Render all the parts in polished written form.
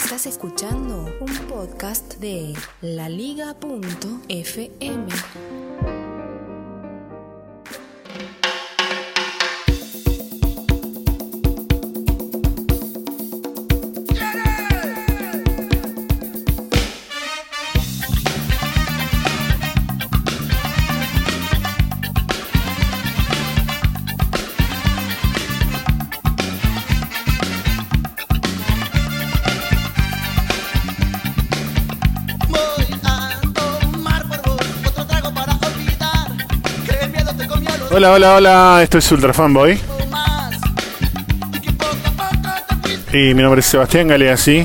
Estás escuchando un podcast de laliga.fm. Hola, esto es Ultra Fanboy. Y mi nombre es Sebastián Galeazzi.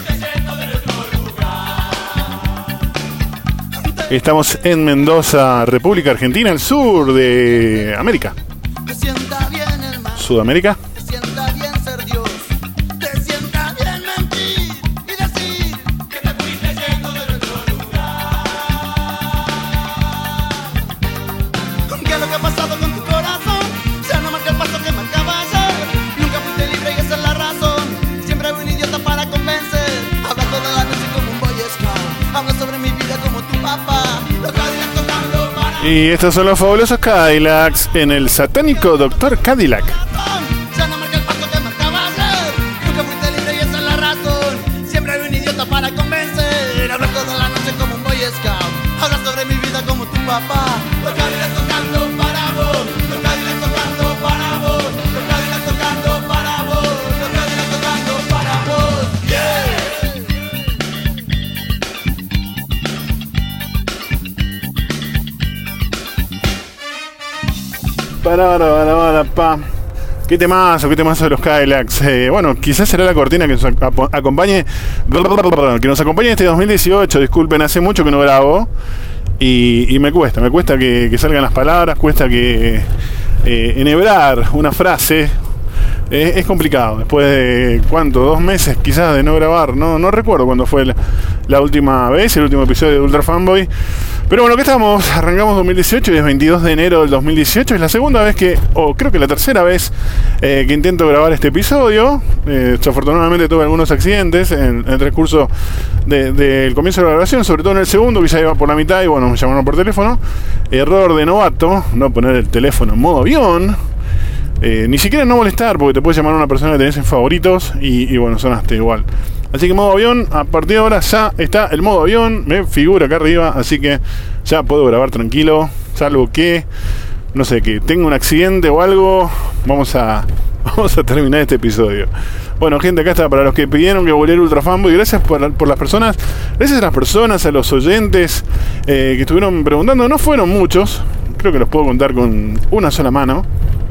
Estamos en Mendoza, República Argentina, al sur de América. Sudamérica. Y estos son los fabulosos Cadillacs en el satánico Dr. Cadillac. Pa. ¿Qué temazo de los Cadillacs? Bueno, quizás será la cortina que nos acompañe este 2018. Disculpen, hace mucho que no grabo y me cuesta que salgan las palabras, cuesta que enhebrar una frase. Es complicado, después de, ¿cuánto? 2 meses quizás de no grabar, no recuerdo cuándo fue la última vez, el último episodio de Ultra Fanboy. Pero bueno, ¿qué estamos? Arrancamos 2018 y es 22 de enero del 2018, es la segunda vez creo que la tercera vez que intento grabar este episodio. Desafortunadamente tuve algunos accidentes en el transcurso del comienzo de la grabación, sobre todo en el segundo, que ya iba por la mitad y bueno, me llamaron por teléfono. Error de novato, no poner el teléfono en modo avión. Ni siquiera no molestar, porque te puede llamar una persona que tenés en favoritos y bueno, sonaste igual. Así que modo avión, a partir de ahora ya está el modo avión, me figura acá arriba, así que ya puedo grabar tranquilo, salvo que, no sé, que tenga un accidente o algo. Vamos a terminar este episodio. Bueno, gente, acá está, para los que pidieron que volviera Ultra Fanboy, gracias por las personas, gracias a las personas, a los oyentes que estuvieron preguntando. No fueron muchos, creo que los puedo contar con una sola mano.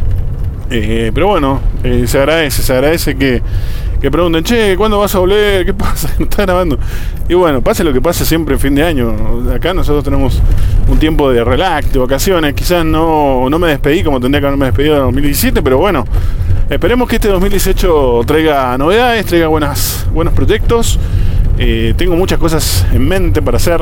Pero bueno, se agradece que pregunten, che, ¿cuándo vas a volver? ¿Qué pasa? ¿No estás grabando? Y bueno, pase lo que pase siempre en fin de año. Acá nosotros tenemos un tiempo de relax, de vacaciones. Quizás no me despedí como tendría que haberme despedido en 2017, pero bueno, esperemos que este 2018 traiga novedades, traiga buenos proyectos. Tengo muchas cosas en mente para hacer.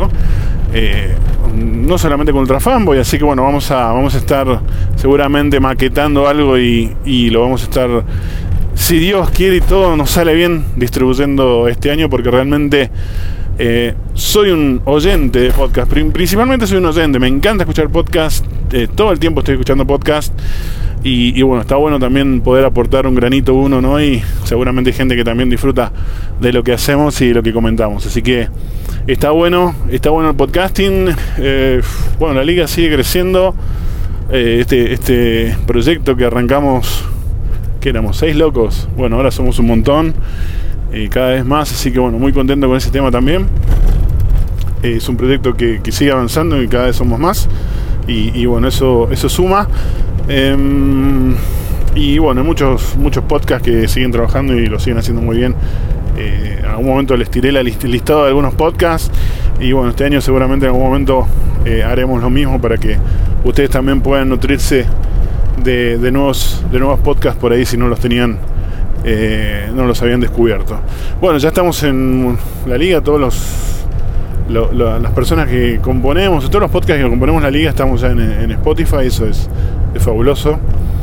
No solamente con Ultra Fanboy, así que bueno, vamos a estar seguramente maquetando algo y lo vamos a estar, si Dios quiere y todo nos sale bien, distribuyendo este año, porque realmente soy un oyente de podcast, principalmente soy un oyente, me encanta escuchar podcast, todo el tiempo estoy escuchando podcast y bueno, está bueno también poder aportar un granito uno, ¿no? Y seguramente hay gente que también disfruta de lo que hacemos y de lo que comentamos, así que está bueno el podcasting. Bueno, la liga sigue creciendo. Este proyecto que arrancamos, que éramos 6 locos, bueno, ahora somos un montón, cada vez más, así que bueno, muy contento con ese tema también. Es un proyecto que sigue avanzando y cada vez somos más y bueno, eso suma. Y bueno, hay muchos podcasts que siguen trabajando y lo siguen haciendo muy bien. En algún momento les tiré el listado de algunos podcasts y bueno, este año seguramente en algún momento haremos lo mismo para que ustedes también puedan nutrirse de nuevos podcasts por ahí si no los tenían, no los habían descubierto. Bueno, ya estamos en la liga, las personas que componemos, todos los podcasts que componemos la liga, estamos ya en Spotify. Eso es fabuloso.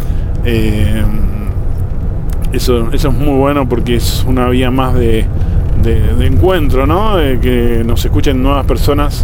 Eso es muy bueno porque es una vía más de de encuentro, ¿no? De que nos escuchen nuevas personas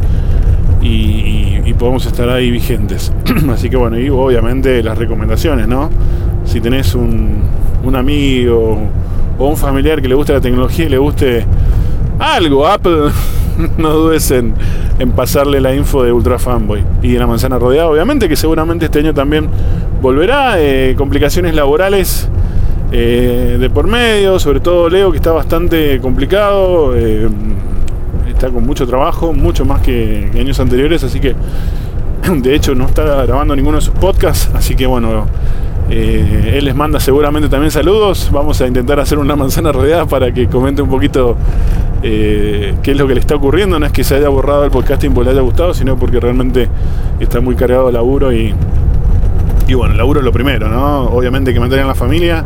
y podamos estar ahí vigentes. Así que bueno, y obviamente las recomendaciones, ¿no? Si tenés un amigo o un familiar que le guste la tecnología y le guste algo Apple, no dudes en pasarle la info de Ultra Fanboy y de la manzana rodeada, obviamente, que seguramente este año también volverá. Complicaciones laborales de por medio, sobre todo Leo, que está bastante complicado, está con mucho trabajo, mucho más que años anteriores, así que de hecho no está grabando ninguno de sus podcasts, así que bueno, él les manda seguramente también saludos. Vamos a intentar hacer una manzana rodeada para que comente un poquito qué es lo que le está ocurriendo. No es que se haya borrado el podcasting porque le haya gustado, sino porque realmente está muy cargado de laburo y bueno, el laburo es lo primero, ¿no? Obviamente que mantener a la familia.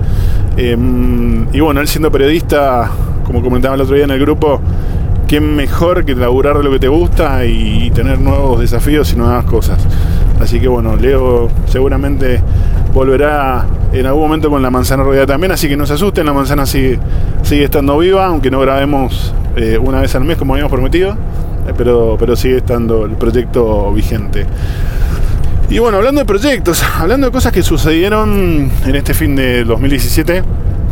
Y bueno, él siendo periodista, como comentaba el otro día en el grupo, qué mejor que laburar de lo que te gusta y tener nuevos desafíos y nuevas cosas. Así que bueno, Leo seguramente volverá en algún momento con la manzana rodeada también, así que no se asusten, la manzana sigue estando viva, aunque no grabemos una vez al mes como habíamos prometido, pero sigue estando el proyecto vigente. Y bueno, hablando de proyectos, hablando de cosas que sucedieron en este fin de 2017,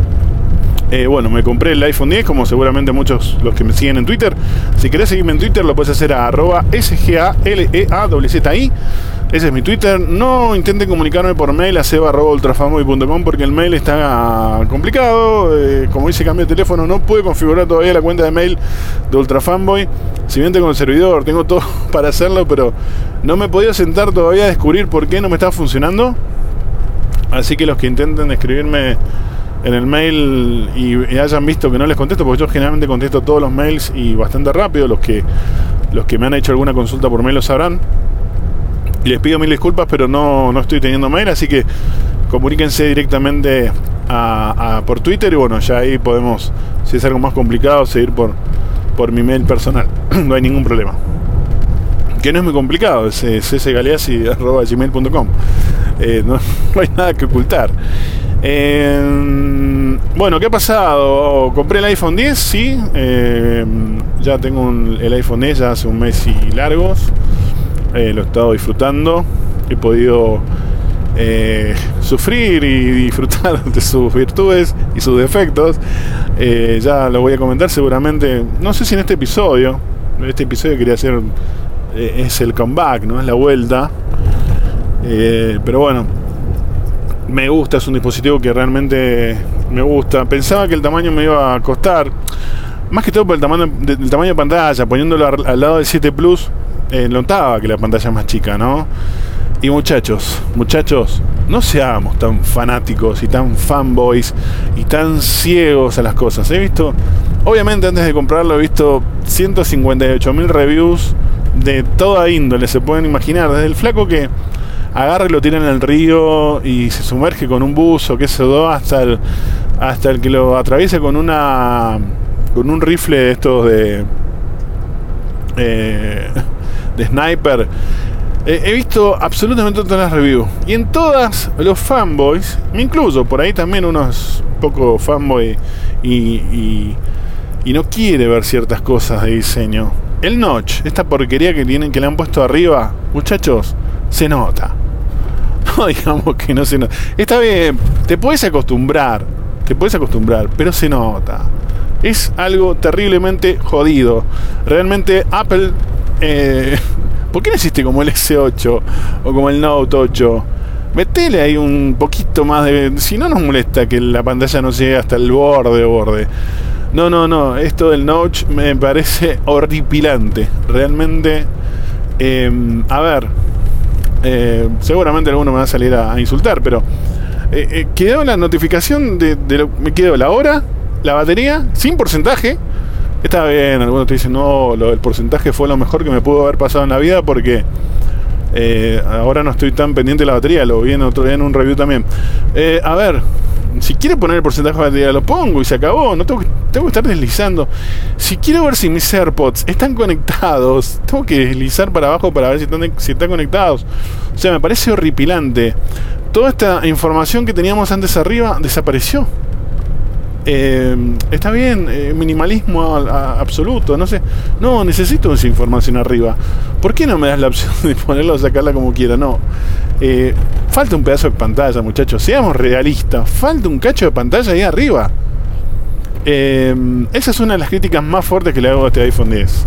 bueno, me compré el iPhone 10, como seguramente muchos los que me siguen en Twitter. Si querés seguirme en Twitter, lo puedes hacer a @sgaleazi. Ese es mi Twitter. No intenten comunicarme por mail a seba@ultrafanboy.com porque el mail está complicado. Como dice cambio de teléfono, no pude configurar todavía la cuenta de mail de Ultrafanboy. Si bien tengo el servidor, tengo todo para hacerlo, pero no me he podido sentar todavía a descubrir por qué no me está funcionando. Así que los que intenten escribirme en el mail y hayan visto que no les contesto, porque yo generalmente contesto todos los mails y bastante rápido, los que me han hecho alguna consulta por mail lo sabrán. Y les pido mil disculpas, pero no estoy teniendo mail, así que comuníquense directamente por Twitter y bueno, ya ahí podemos, si es algo más complicado, seguir por mi mail personal. No hay ningún problema. Que no es muy complicado, es ccgaleazzi@gmail.com. No hay nada que ocultar. Bueno, ¿qué ha pasado? Compré el iPhone 10, sí. Ya tengo el iPhone 10 ya hace un mes y largos. Lo he estado disfrutando. He podido sufrir y disfrutar de sus virtudes y sus defectos. Ya lo voy a comentar seguramente. No sé si en este episodio quería hacer es el comeback, ¿no? Es la vuelta. Pero bueno, me gusta, es un dispositivo que realmente me gusta. Pensaba que el tamaño me iba a costar, más que todo por el tamaño de pantalla. Poniéndolo al lado del 7 Plus, notaba que la pantalla es más chica, ¿no? Y muchachos, no seamos tan fanáticos y tan fanboys y tan ciegos a las cosas. He visto, obviamente antes de comprarlo, he visto 158.000 reviews de toda índole, se pueden imaginar, desde el flaco que agarra y lo tira en el río y se sumerge con un buzo, que se do, hasta el que lo atraviesa con un rifle de estos de sniper. He visto absolutamente todas las reviews y en todas los fanboys, me incluyo por ahí también, unos poco fanboy y no quiere ver ciertas cosas de diseño. El notch, esta porquería que le han puesto arriba, muchachos, se nota. No digamos que no se nota. Está bien, te puedes acostumbrar, pero se nota. Es algo terriblemente jodido. Realmente Apple, ¿por qué no existe como el S8 o como el Note 8? Metele ahí un poquito más de... Si no nos molesta que la pantalla no llegue hasta el borde. No, esto del notch me parece horripilante. Realmente, a ver, seguramente alguno me va a salir a insultar, pero quedó la notificación me quedó la hora, la batería, sin porcentaje. Está bien, algunos te dicen, no, el porcentaje fue lo mejor que me pudo haber pasado en la vida porque ahora no estoy tan pendiente de la batería, lo vi otro día en un review también. A ver, si quiere poner el porcentaje de batería, lo pongo y se acabó. No tengo que estar deslizando. Si quiero ver si mis AirPods están conectados, tengo que deslizar para abajo para ver si están conectados. O sea, me parece horripilante. Toda esta información que teníamos antes arriba desapareció. Está bien, minimalismo absoluto, no sé. No, necesito esa información arriba. ¿Por qué no me das la opción de ponerla o sacarla como quiera? No. Falta un pedazo de pantalla, muchachos. Seamos realistas. Falta un cacho de pantalla ahí arriba. Esa es una de las críticas más fuertes que le hago a este iPhone 10.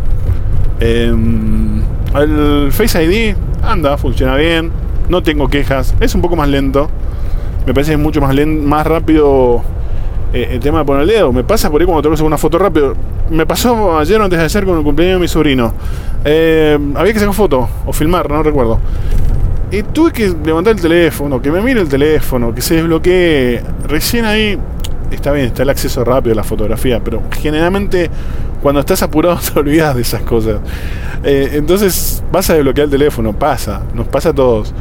El Face ID anda, funciona bien. No tengo quejas. Es un poco más lento. Me parece que es mucho más rápido el tema de poner el dedo. Me pasa por ahí cuando tengo que hacer una foto rápido. Me pasó ayer o antes de ayer con el cumpleaños de mi sobrino. Había que sacar foto o filmar, no recuerdo. Y tuve que levantar el teléfono, que me mire el teléfono, que se desbloquee. Recién ahí está bien, está el acceso rápido a la fotografía, pero generalmente cuando estás apurado te olvidas de esas cosas. Entonces vas a desbloquear el teléfono, nos pasa a todos.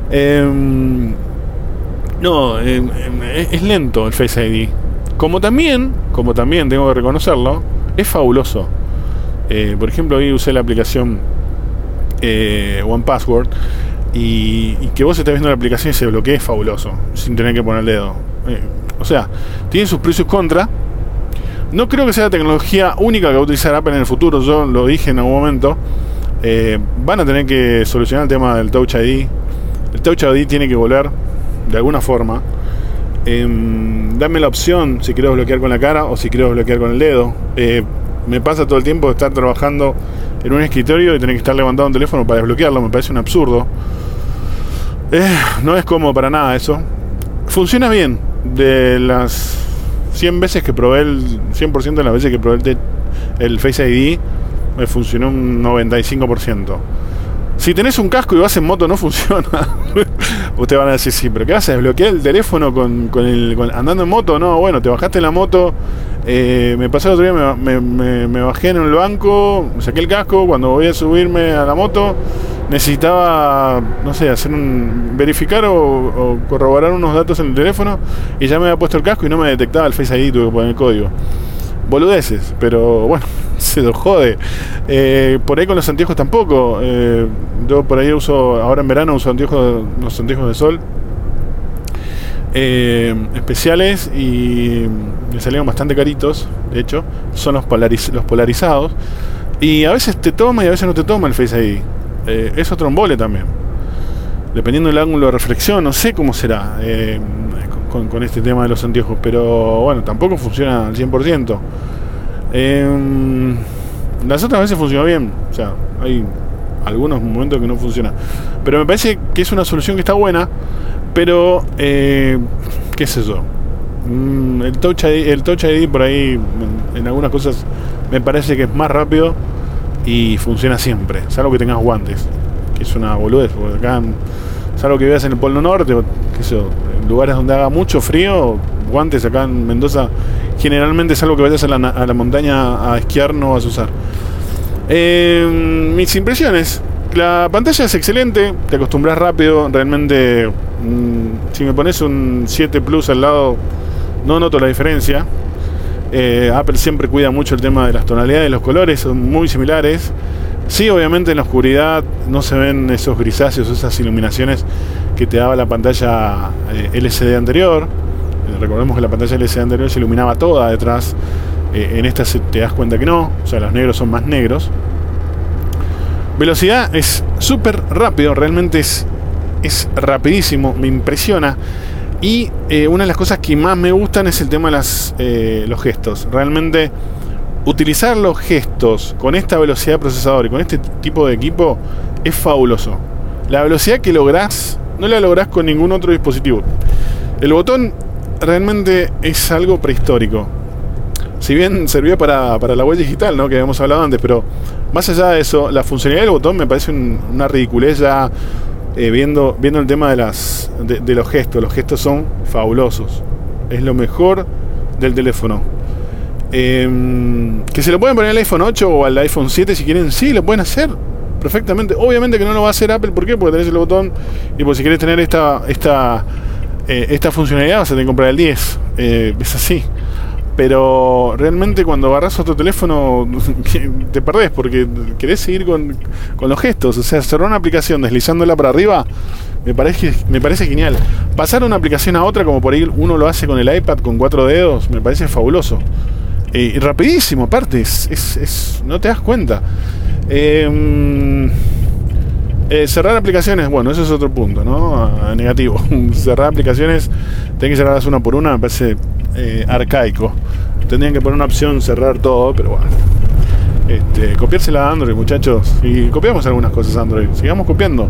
Es lento el Face ID. Como también tengo que reconocerlo, es fabuloso. Por ejemplo, hoy usé la aplicación One Password y que vos estés viendo la aplicación y se bloquee es fabuloso, sin tener que poner el dedo. O sea, tiene sus pros y sus contras. No creo que sea la tecnología única que va a utilizar Apple en el futuro. Yo lo dije en algún momento. Van a tener que solucionar el tema del Touch ID. El Touch ID tiene que volver de alguna forma. Dame la opción si quiero desbloquear con la cara o si quiero desbloquear con el dedo. Me pasa todo el tiempo de estar trabajando en un escritorio y tener que estar levantando un teléfono para desbloquearlo. Me parece un absurdo. No es cómodo para nada eso. Funciona bien. De las 100 veces que probé, el 100% de las veces que probé el Face ID, me funcionó un 95%. Si tenés un casco y vas en moto, no funciona. Ustedes van a decir, sí, pero ¿qué vas a desbloquear el teléfono andando en moto? No, bueno, te bajaste en la moto. Me pasó el otro día, me bajé en el banco, me saqué el casco. Cuando voy a subirme a la moto, necesitaba, no sé, verificar o corroborar unos datos en el teléfono. Y ya me había puesto el casco y no me detectaba el Face ID, tuve que poner el código. Boludeces, pero bueno, se lo jode. Por ahí con los anteojos tampoco. Yo por ahí ahora en verano uso los anteojos de sol especiales y me salieron bastante caritos. De hecho, son los polarizados. Y a veces te toma y a veces no te toma el Face ID. Es otro embole también. Dependiendo del ángulo de reflexión, no sé cómo será con este tema de los anteojos, pero bueno, tampoco funciona al 100%. Las otras veces funcionó bien, o sea, hay algunos momentos que no funciona, pero me parece que es una solución que está buena, pero qué sé yo, el Touch ID por ahí en algunas cosas me parece que es más rápido y funciona siempre, salvo que tengas guantes, que es una boludez, porque acá salvo que vivas en el Polo Norte, qué sé yo, en lugares donde haga mucho frío, guantes acá en Mendoza, generalmente salvo que vayas a la montaña a esquiar, no vas a usar. Mis impresiones: la pantalla es excelente, te acostumbras rápido, realmente. Si me pones un 7 Plus al lado, no noto la diferencia. Apple siempre cuida mucho el tema de las tonalidades, los colores son muy similares. Sí, obviamente en la oscuridad no se ven esos grisáceos, esas iluminaciones que te daba la pantalla LCD anterior. Recordemos que la pantalla LCD anterior se iluminaba toda detrás. En esta te das cuenta que no, o sea, los negros son más negros. Velocidad es súper rápido, realmente es rapidísimo, me impresiona. Y una de las cosas que más me gustan es el tema de los gestos. Realmente utilizar los gestos con esta velocidad de procesador y con este tipo de equipo es fabuloso. La velocidad que lográs no la lográs con ningún otro dispositivo. El botón realmente es algo prehistórico. Si bien servía para la huella digital, ¿no?, que habíamos hablado antes, pero más allá de eso, la funcionalidad del botón me parece una ridiculez ya. Viendo el tema de los gestos. Los gestos son fabulosos. Es lo mejor del teléfono. Que se lo pueden poner al iPhone 8 o al iPhone 7 si quieren. Sí, lo pueden hacer perfectamente. Obviamente que no lo va a hacer Apple. ¿Por qué? Porque tenés el botón. Y pues si querés tener esta funcionalidad vas a tener que comprar el 10. Es así. Pero realmente cuando agarrás otro teléfono te perdés porque querés seguir con los gestos. O sea, cerrar una aplicación deslizándola para arriba me parece genial. Pasar una aplicación a otra, como por ahí uno lo hace con el iPad con 4 dedos, me parece fabuloso. Y rapidísimo, aparte, no te das cuenta. Cerrar aplicaciones, bueno, eso es otro punto, ¿no? Negativo. Cerrar aplicaciones, tenés que cerrarlas una por una, me parece arcaico. Tendrían que poner una opción cerrar todo, pero bueno. Copiársela a Android, muchachos. Y copiamos algunas cosas a Android. Sigamos copiando.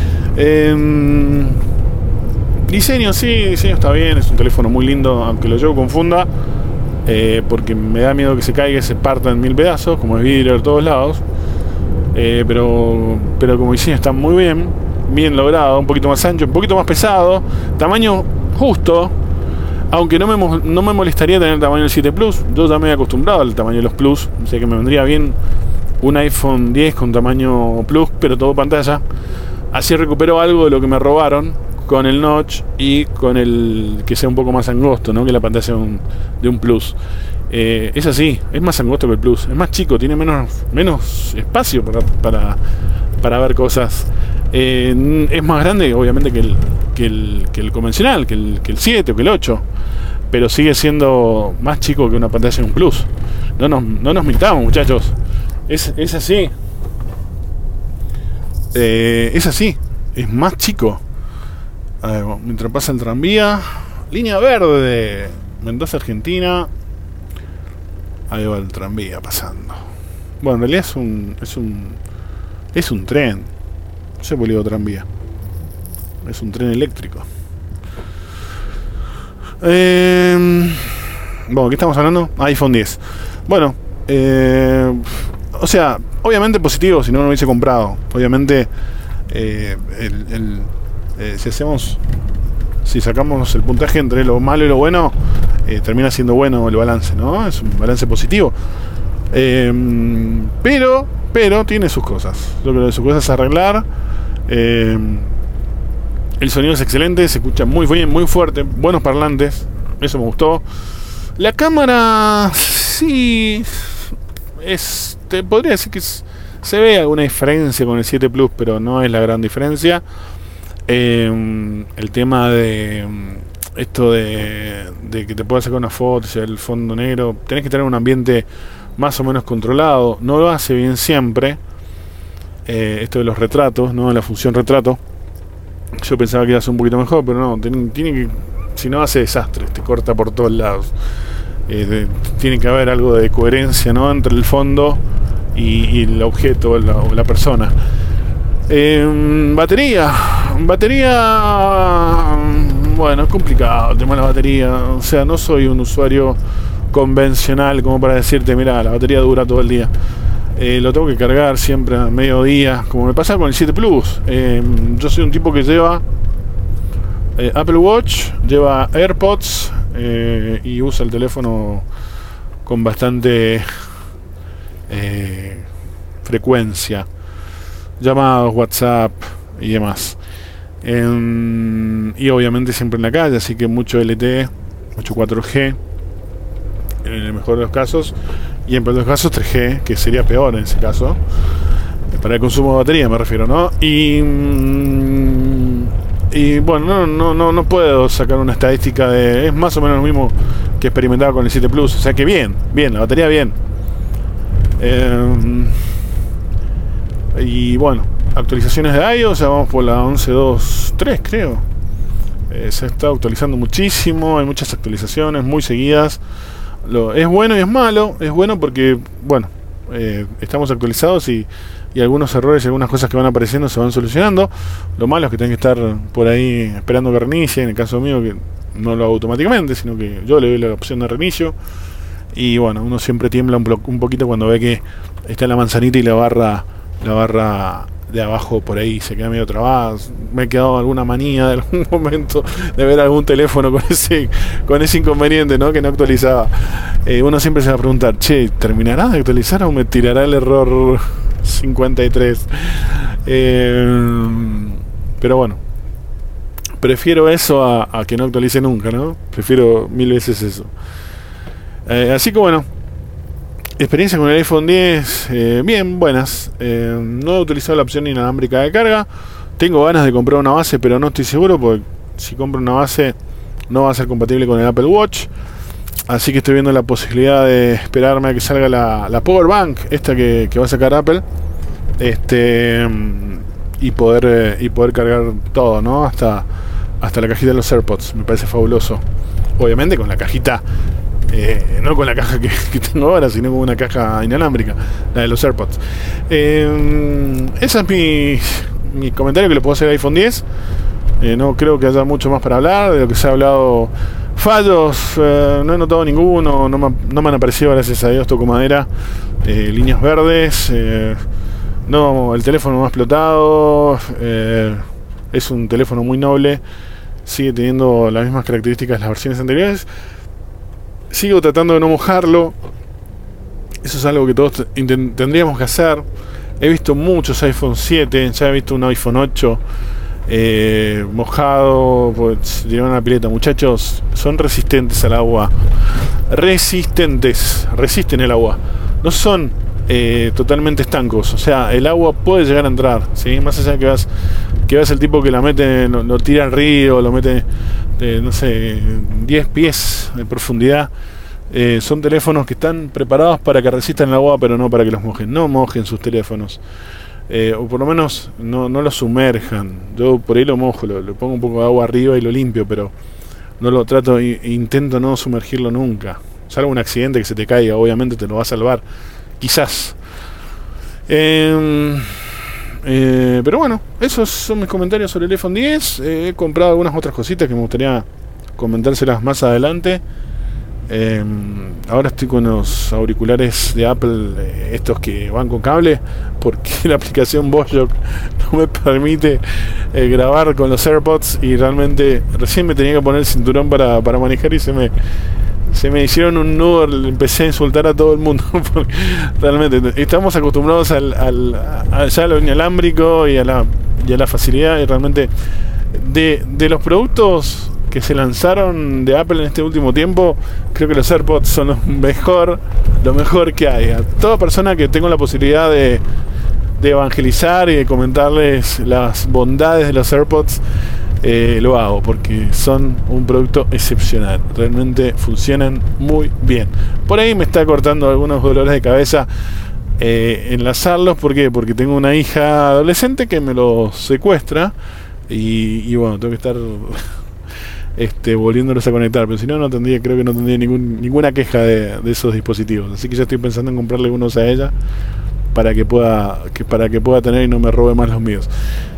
Diseño, sí, diseño está bien. Es un teléfono muy lindo, aunque lo llevo con funda. Porque me da miedo que se caiga y se parta en 1000 pedazos, como es vidrio de todos lados. Pero como diseño está muy bien logrado. Un poquito más ancho, un poquito más pesado. Tamaño justo. Aunque no me molestaría tener el tamaño del 7 Plus. Yo ya me he acostumbrado al tamaño de los Plus. O sea que me vendría bien un iPhone 10 con tamaño Plus, pero todo pantalla. Así recupero algo de lo que me robaron con el notch y con el que sea un poco más angosto, ¿no? Que la pantalla de un Plus. Es así, es más angosto que el Plus. Es más chico, tiene menos espacio para ver cosas. Es más grande, obviamente, que el convencional, que el 7 o que el 8. Pero sigue siendo más chico que una pantalla de un Plus. No nos mintamos, muchachos. Es así. Es así. Es más chico. A ver, mientras pasa el tranvía. Línea verde. Mendoza, Argentina. Ahí va el tranvía pasando. Bueno, en realidad es un tren. No sé por qué digo tranvía. Es un tren eléctrico. Bueno, ¿qué estamos hablando? iPhone 10. Bueno, o sea, obviamente positivo, si no lo hubiese comprado. Obviamente, si sacamos el puntaje entre lo malo y lo bueno, termina siendo bueno el balance, ¿no? Es un balance positivo. Pero tiene sus cosas. Yo creo que sus cosas a arreglar. El sonido es excelente, se escucha muy bien, muy fuerte, buenos parlantes, eso me gustó. La cámara, sí, te podría decir que se ve alguna diferencia con el 7 Plus, pero no es la gran diferencia. El tema de esto de que te puedas sacar una foto y el fondo negro, tenés que tener un ambiente más o menos controlado, no lo hace bien siempre. Esto de los retratos, ¿no? La función retrato, yo pensaba que iba a ser un poquito mejor, pero no, tiene que, si no hace desastres, te corta por todos lados. Tiene que haber algo de coherencia, ¿no? Entre el fondo y el objeto o la persona. Batería, bueno, es complicado el tema de la batería. O sea, no soy un usuario convencional como para decirte, mira, la batería dura todo el día. Lo tengo que cargar siempre a mediodía, como me pasa con el 7 Plus. Yo soy un tipo que lleva Apple Watch, lleva AirPods y usa el teléfono con bastante frecuencia, llamados, WhatsApp y demás. Y obviamente siempre en la calle, así que mucho LTE, mucho 4G en el mejor de los casos, y en peor de los casos 3G, que sería peor en ese caso, para el consumo de batería me refiero, ¿no? Y bueno, no puedo sacar una estadística es más o menos lo mismo que experimentaba con el 7 Plus, o sea que bien, la batería bien. Y bueno, actualizaciones de iOS, ya vamos por la 11.2.3 creo. Se está actualizando muchísimo, hay muchas actualizaciones muy seguidas. Es bueno y es malo. Es bueno porque, bueno, estamos actualizados y algunos errores y algunas cosas que van apareciendo se van solucionando. Lo malo es que tengo que estar por ahí esperando que reinicie. En el caso mío, que no lo hago automáticamente, sino que yo le doy la opción de reinicio. Y bueno, uno siempre tiembla un poquito cuando ve que está la manzanita y la barra de abajo por ahí se queda medio trabada. Me he quedado alguna manía de algún momento de ver algún teléfono con ese inconveniente, ¿no? Que no actualizaba. Uno siempre se va a preguntar, che, ¿terminará de actualizar o me tirará el error 53? Pero bueno, prefiero eso a que no actualice nunca, ¿no? Prefiero 1000 veces eso. Así que bueno, experiencia con el iPhone 10, bien, buenas. No he utilizado la opción inalámbrica de carga. Tengo ganas de comprar una base, pero no estoy seguro, porque si compro una base no va a ser compatible con el Apple Watch. Así que estoy viendo la posibilidad de esperarme a que salga la Power Bank, esta que va a sacar Apple, y poder cargar todo, ¿no? Hasta la cajita de los AirPods. Me parece fabuloso. Obviamente con la cajita, no con la caja que tengo ahora, sino con una caja inalámbrica, la de los AirPods. Ese es mi comentario que le puedo hacer al iPhone 10. No creo que haya mucho más para hablar. De lo que se ha hablado, fallos, no he notado ninguno. No me han aparecido, gracias a Dios, toco madera, líneas verdes. No, el teléfono no ha explotado. Es un teléfono muy noble. Sigue teniendo las mismas características de las versiones anteriores. Sigo tratando de no mojarlo. Eso es algo que todos tendríamos que hacer. He visto muchos iPhone 7. Ya he visto un iPhone 8 mojado, pues tiraron una pileta. Muchachos, son resistentes al agua. Resisten el agua. No son totalmente estancos. O sea, el agua puede llegar a entrar, ¿sí? Más allá de que vas el tipo que la mete, lo tira al río, lo mete, no sé, 10 pies de profundidad. Son teléfonos que están preparados para que resistan el agua, pero no para que los mojen. No mojen sus teléfonos. O por lo menos no lo sumerjan. Yo por ahí lo mojo, le pongo un poco de agua arriba y lo limpio, pero no lo trato, intento no sumergirlo nunca. Salvo un accidente que se te caiga, obviamente te lo va a salvar, quizás. Pero bueno, esos son mis comentarios sobre el iPhone 10. He comprado algunas otras cositas que me gustaría comentárselas más adelante. Ahora estoy con los auriculares de Apple, estos que van con cable, porque la aplicación VoiceJock no me permite grabar con los AirPods, y realmente recién me tenía que poner el cinturón para manejar, y se me hicieron un nudo. Empecé a insultar a todo el mundo porque realmente estamos acostumbrados ya a lo inalámbrico y a la facilidad, y realmente de los productos que se lanzaron de Apple en este último tiempo, creo que los AirPods son lo mejor que hay. A toda persona que tengo la posibilidad de evangelizar y de comentarles las bondades de los AirPods, lo hago, porque son un producto excepcional. Realmente funcionan muy bien. Por ahí me está cortando algunos dolores de cabeza enlazarlos. ¿Por qué? Porque tengo una hija adolescente que me los secuestra, y bueno, tengo que estar volviéndolos a conectar, pero si no, creo que no tendría ninguna queja de esos dispositivos. Así que ya estoy pensando en comprarle unos a ella para que pueda tener y no me robe más los míos.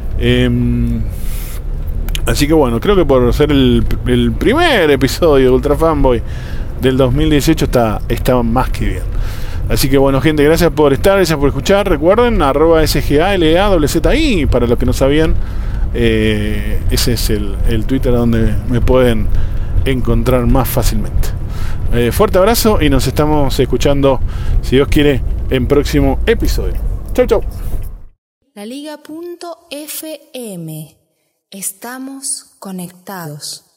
Así que bueno, creo que por ser el primer episodio de Ultra Fanboy del 2018 está más que bien. Así que bueno, gente, gracias por estar, gracias por escuchar. Recuerden, @SGALAZI, para los que no sabían. Ese es el Twitter donde me pueden encontrar más fácilmente. Fuerte abrazo, y nos estamos escuchando, si Dios quiere, en próximo episodio. Chau, chau. LaLiga.fm. Estamos conectados.